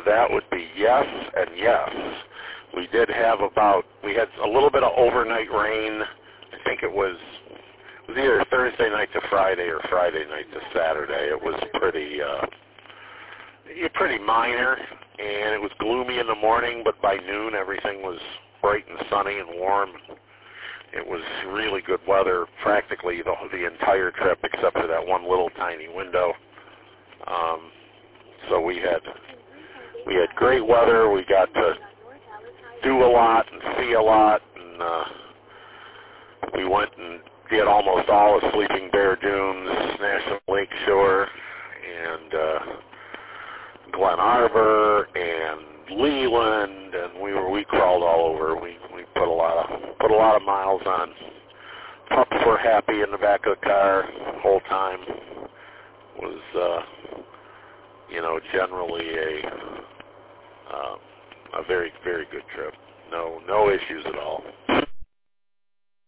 that would be yes and yes. We had a little bit of overnight rain. I think it was either Thursday night to Friday or Friday night to Saturday. It was pretty minor, and it was gloomy in the morning, but by noon everything was bright and sunny and warm. It was really good weather practically the entire trip except for that one little tiny window. So we had great weather. We got to do a lot and see a lot, and we went and did almost all of Sleeping Bear Dunes, National Lake Shore, and Glen Arbor, and Leland, and we crawled all over. We put a lot of miles on. Pups were happy in the back of the car the whole time. Was generally a very, very good trip. No issues at all.